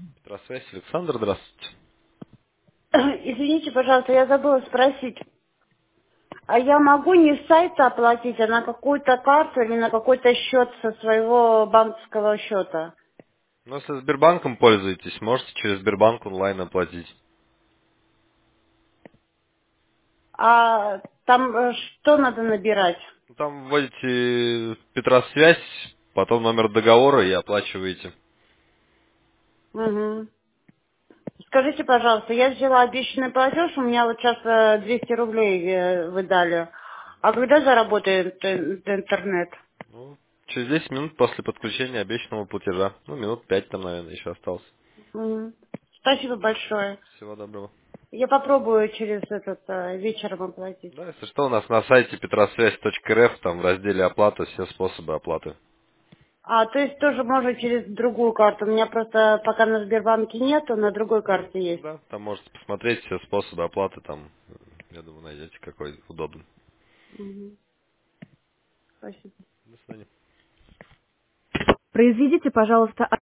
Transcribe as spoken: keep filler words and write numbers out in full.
Здравствуйте, Александр, здравствуйте. Извините, пожалуйста, я забыла спросить. А я могу не с сайта оплатить, а на какую-то карту или на какой-то счет со своего банковского счета? Ну, если Сбербанком пользуетесь, можете через Сбербанк онлайн оплатить. А там э, что надо набирать? Ну, Там вводите Петросвязь, потом номер договора и оплачиваете. Угу. Скажите, пожалуйста, я взяла обещанный платеж, у меня вот сейчас э, двести рублей э, вы дали. А когда заработает э, интернет? Ну, через десять минут после подключения обещанного платежа. Ну, минут пять там, наверное, еще осталось. Мгм. Спасибо большое. Всего доброго. Я попробую через этот э, вечером оплатить. Да, если что, у нас на сайте петросвязь точка эр эф, там в разделе оплата все способы оплаты. А, то есть тоже можно через другую карту. У меня просто пока на Сбербанке нету, на другой карте Ну есть. да, там можете посмотреть все способы оплаты, там, э, я думаю, найдете какой удобный. Мгм. Спасибо. До свидания. Произведите, пожалуйста,